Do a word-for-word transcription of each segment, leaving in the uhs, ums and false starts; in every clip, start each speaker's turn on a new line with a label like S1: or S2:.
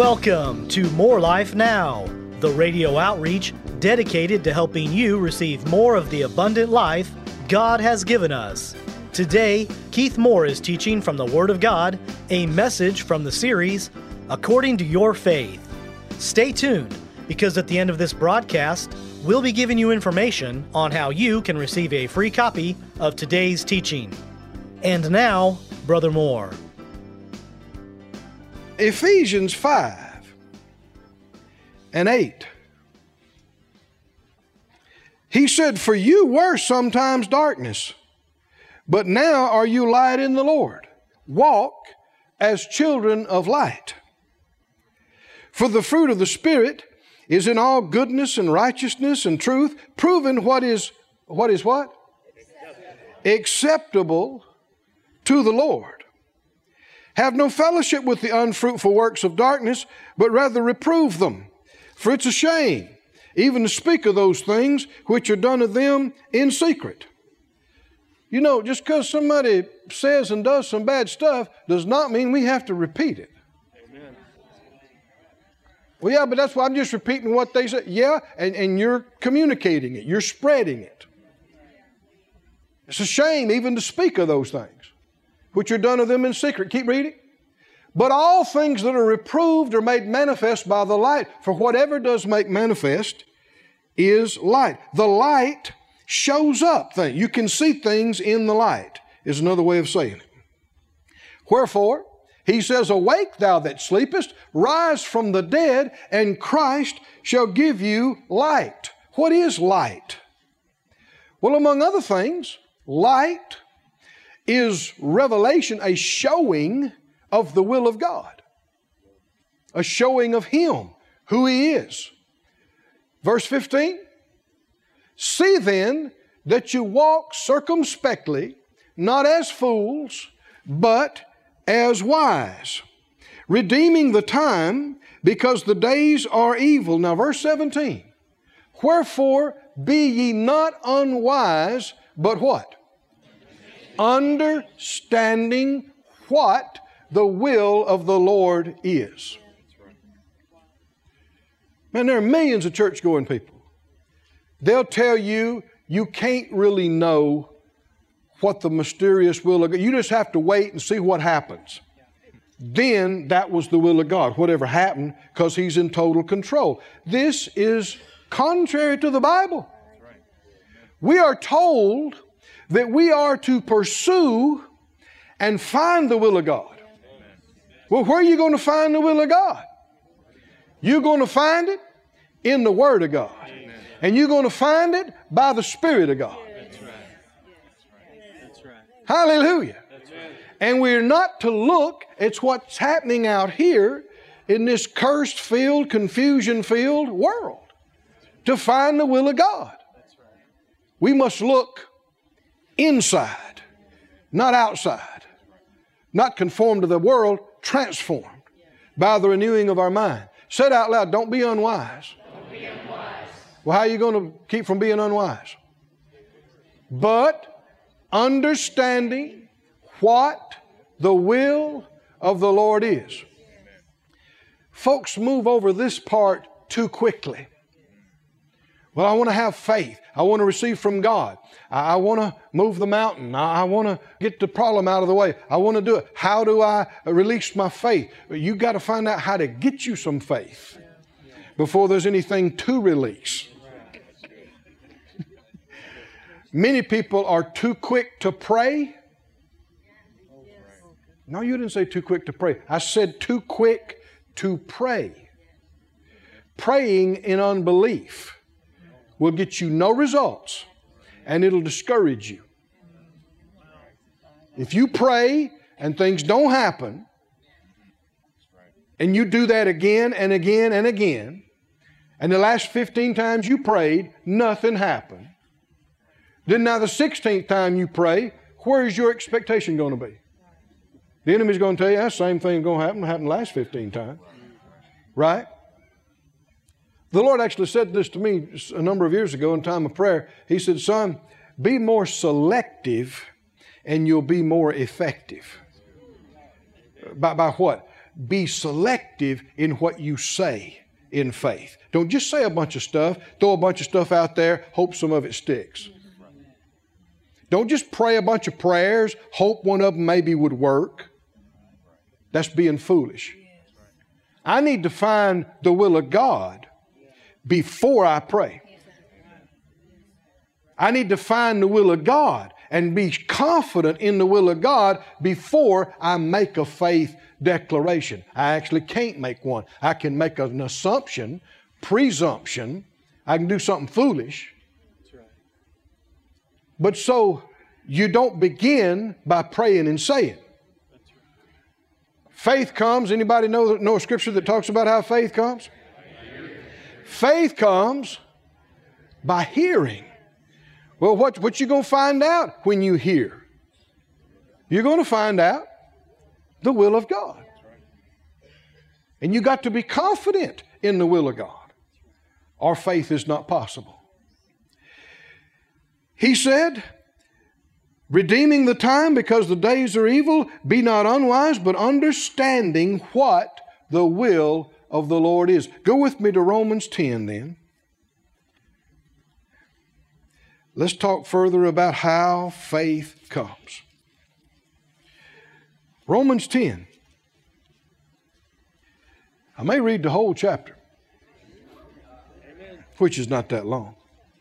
S1: Welcome to More Life Now, the radio outreach dedicated to helping you receive more of the abundant life God has given us. Today, Keith Moore is teaching from the Word of God, a message from the series, According to Your Faith. Stay tuned, because at the end of this broadcast, we'll be giving you information on how you can receive a free copy of today's teaching. And now, Brother Moore.
S2: Ephesians five and eight. He said, "For you were sometimes darkness, but now are you light in the Lord. Walk as children of light. For the fruit of the Spirit is in all goodness and righteousness and truth, proving what is, what is what? Acceptable, Acceptable to the Lord. Have no fellowship with the unfruitful works of darkness, but rather reprove them. For it's a shame even to speak of those things which are done of them in secret." You know, just because somebody says and does some bad stuff does not mean we have to repeat it. Amen. Well, yeah, but that's why I'm just repeating what they say. Yeah, and, and you're communicating it. You're spreading it. It's a shame even to speak of those things which are done of them in secret. Keep reading. But all things that are reproved are made manifest by the light. For whatever does make manifest is light. The light shows up things. You can see things in the light, is another way of saying it. Wherefore, he says, "Awake thou that sleepest, rise from the dead, and Christ shall give you light." What is light? Well, among other things, light is revelation, a showing of the will of God, a showing of Him, who He is. Verse fifteen, "See then that you walk circumspectly, not as fools, but as wise, redeeming the time, because the days are evil." Now verse seventeen, "Wherefore be ye not unwise, but" what? "Understanding what the will of the Lord is." Man, there are millions of church-going people. They'll tell you, you can't really know what the mysterious will of God. You just have to wait and see what happens. Then that was the will of God, whatever happened, because He's in total control. This is contrary to the Bible. We are told that we are to pursue and find the will of God. Well, where are you going to find the will of God? You're going to find it in the Word of God. And you're going to find it by the Spirit of God. That's right. That's right. Hallelujah. That's right. And we're not to look at what's happening out here in this cursed filled, confusion filled world to find the will of God. That's right. We must look inside, not outside. Not conformed to the world, transformed by the renewing of our mind. Say it out loud, don't be unwise. Don't be unwise. Well, how are you going to keep from being unwise? But understanding what the will of the Lord is. Folks move over this part too quickly. Well, I want to have faith. I want to receive from God. I want to move the mountain. I want to get the problem out of the way. I want to do it. How do I release my faith? You've got to find out how to get you some faith before there's anything to release. Many people are too quick to pray. No, you didn't say too quick to pray. I said too quick to pray. Praying in unbelief will get you no results, and it'll discourage you. If you pray and things don't happen, and you do that again and again and again, and the last fifteen times you prayed, nothing happened, then now the sixteenth time you pray, where is your expectation going to be? The enemy's going to tell you that same thing is going to happen, happened the last fifteen times. Right? The Lord actually said this to me a number of years ago in time of prayer. He said, "Son, be more selective and you'll be more effective." By, by what? be selective in what you say in faith. Don't just say a bunch of stuff, throw a bunch of stuff out there, hope some of it sticks. Don't just pray a bunch of prayers, hope one of them maybe would work. That's being foolish. I need to find the will of God before I pray. I need to find the will of God and be confident in the will of God before I make a faith declaration. I actually can't make one. I can make an assumption, presumption. I can do something foolish. But so you don't begin by praying and saying. Faith comes. Anybody know, know a scripture that talks about how faith comes? Faith comes by hearing. Well, what, what you going to find out when you hear? You're going to find out the will of God. And you got to be confident in the will of God, or faith is not possible. He said, redeeming the time because the days are evil, be not unwise, but understanding what the will of the Lord is. Go with me to Romans ten then. Let's talk further about how faith comes. Romans ten. I may read the whole chapter, which is not that long.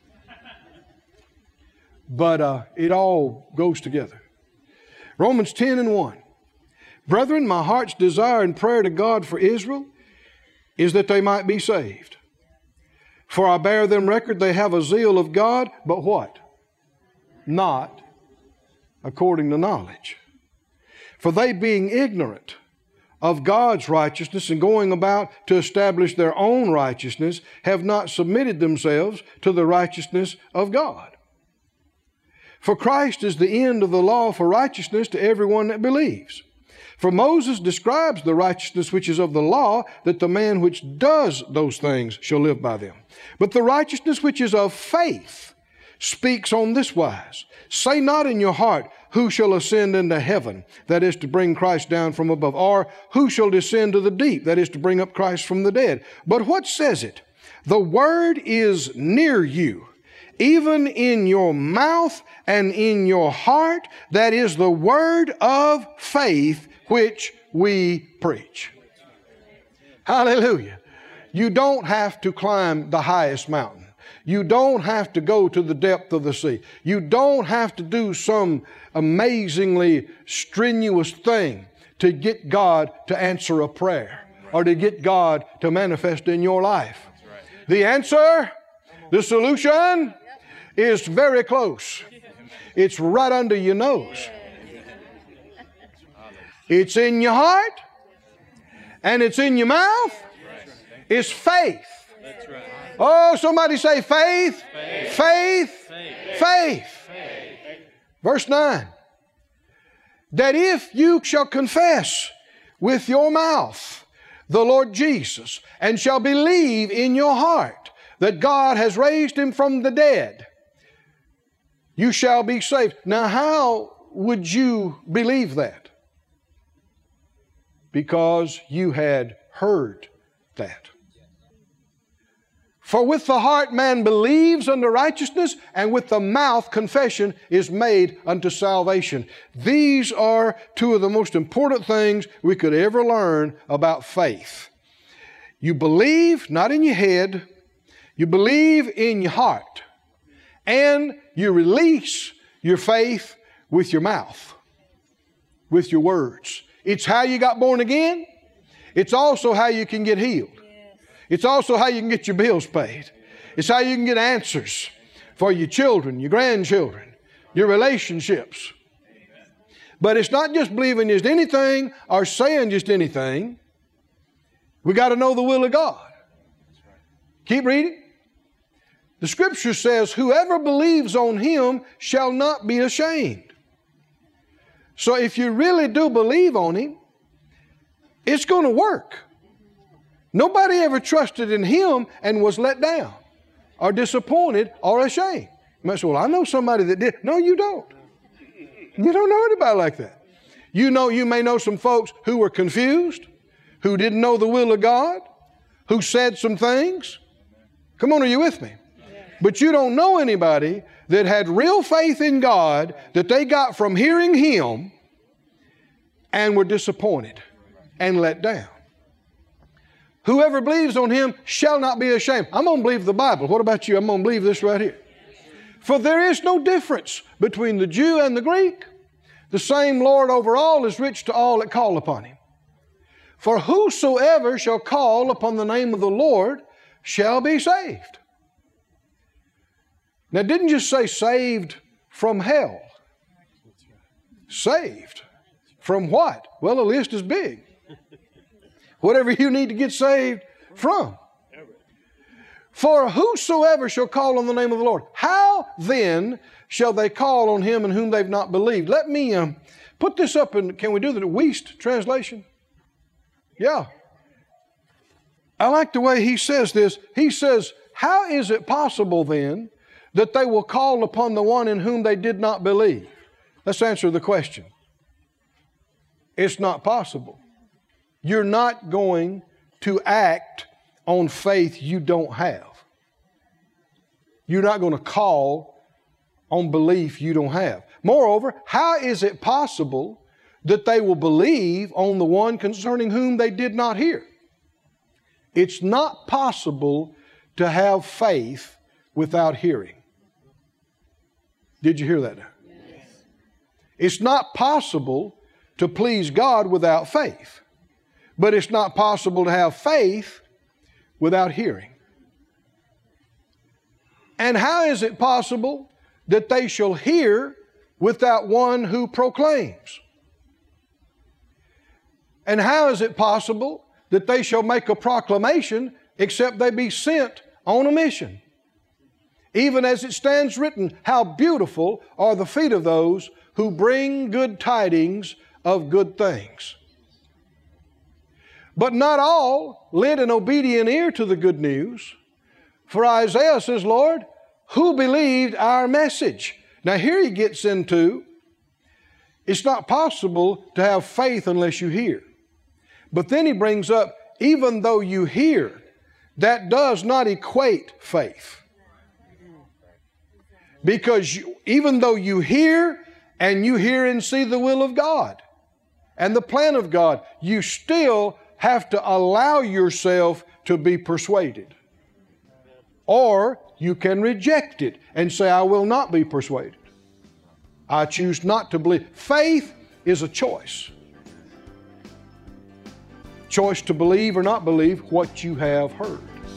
S2: But uh, it all goes together. Romans ten and one. Brethren, my heart's desire and prayer to God for Israel is that they might be saved. For I bear them record they have a zeal of God, but what? Not according to knowledge. For they being ignorant of God's righteousness and going about to establish their own righteousness, have not submitted themselves to the righteousness of God. For Christ is the end of the law for righteousness to everyone that believes. For Moses describes the righteousness which is of the law, that the man which does those things shall live by them. But the righteousness which is of faith speaks on this wise. Say not in your heart, who shall ascend into heaven, that is to bring Christ down from above, or who shall descend to the deep, that is to bring up Christ from the dead. But what says it? The word is near you, even in your mouth and in your heart, that is the word of faith which we preach. Hallelujah. You don't have to climb the highest mountain. You don't have to go to the depth of the sea. You don't have to do some amazingly strenuous thing to get God to answer a prayer or to get God to manifest in your life. The answer, the solution is very close. It's right under your nose. It's in your heart and it's in your mouth. It's faith. Oh, somebody say faith, faith, faith, faith. faith. faith. Verse nine. That if you shall confess with your mouth the Lord Jesus and shall believe in your heart that God has raised him from the dead, you shall be saved. Now, how would you believe that? Because you had heard that. For with the heart man believes unto righteousness, and with the mouth confession is made unto salvation. These are two of the most important things we could ever learn about faith. You believe, not in your head, you believe in your heart, and you release your faith with your mouth, with your words. It's how you got born again. It's also how you can get healed. It's also how you can get your bills paid. It's how you can get answers for your children, your grandchildren, your relationships. But it's not just believing just anything or saying just anything. We got to know the will of God. Keep reading. The scripture says, whoever believes on him shall not be ashamed. So if you really do believe on him, it's going to work. Nobody ever trusted in him and was let down or disappointed or ashamed. You might say, well, I know somebody that did. No, you don't. You don't know anybody like that. You know, you may know some folks who were confused, who didn't know the will of God, who said some things. Come on, are you with me? But you don't know anybody that had real faith in God that they got from hearing Him and were disappointed and let down. Whoever believes on Him shall not be ashamed. I'm going to believe the Bible. What about you? I'm going to believe this right here. For there is no difference between the Jew and the Greek. The same Lord over all is rich to all that call upon Him. For whosoever shall call upon the name of the Lord shall be saved. Now, it didn't just say saved from hell. Saved from what? Well, the list is big. Whatever you need to get saved from. For whosoever shall call on the name of the Lord, how then shall they call on Him in whom they've not believed? Let me um, put this up in, can we do the Wuest translation? Yeah. I like the way he says this. He says, how is it possible then that they will call upon the one in whom they did not believe? Let's answer the question. It's not possible. You're not going to act on faith you don't have. You're not going to call on belief you don't have. Moreover, how is it possible that they will believe on the one concerning whom they did not hear? It's not possible to have faith without hearing. Did you hear that? Yes. It's not possible to please God without faith. But it's not possible to have faith without hearing. And how is it possible that they shall hear without one who proclaims? And how is it possible that they shall make a proclamation except they be sent on a mission? Even as it stands written, how beautiful are the feet of those who bring good tidings of good things. But not all lent an obedient ear to the good news. For Isaiah says, Lord, who believed our message? Now here he gets into, it's not possible to have faith unless you hear. But then he brings up, even though you hear, that does not equate faith. Because you, even though you hear, and you hear and see the will of God and the plan of God, you still have to allow yourself to be persuaded. Or you can reject it and say, I will not be persuaded. I choose not to believe. Faith is a choice. Choice to believe or not believe what you have heard.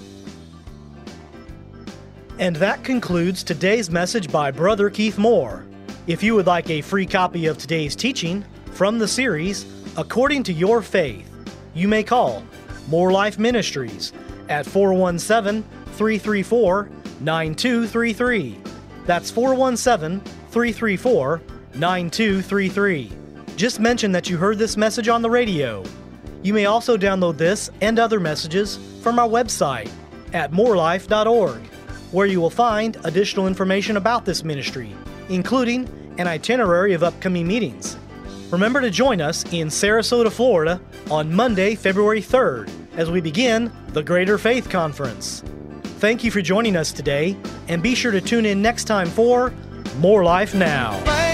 S1: And that concludes today's message by Brother Keith Moore. If you would like a free copy of today's teaching from the series, According to Your Faith, you may call More Life Ministries at four one seven, three three four, nine two three three. That's four one seven, three three four, nine two three three. Just mention that you heard this message on the radio. You may also download this and other messages from our website at more life dot org, where you will find additional information about this ministry, including an itinerary of upcoming meetings. Remember to join us in Sarasota, Florida on Monday, February third, as we begin the Greater Faith Conference. Thank you for joining us today, and be sure to tune in next time for More Life Now.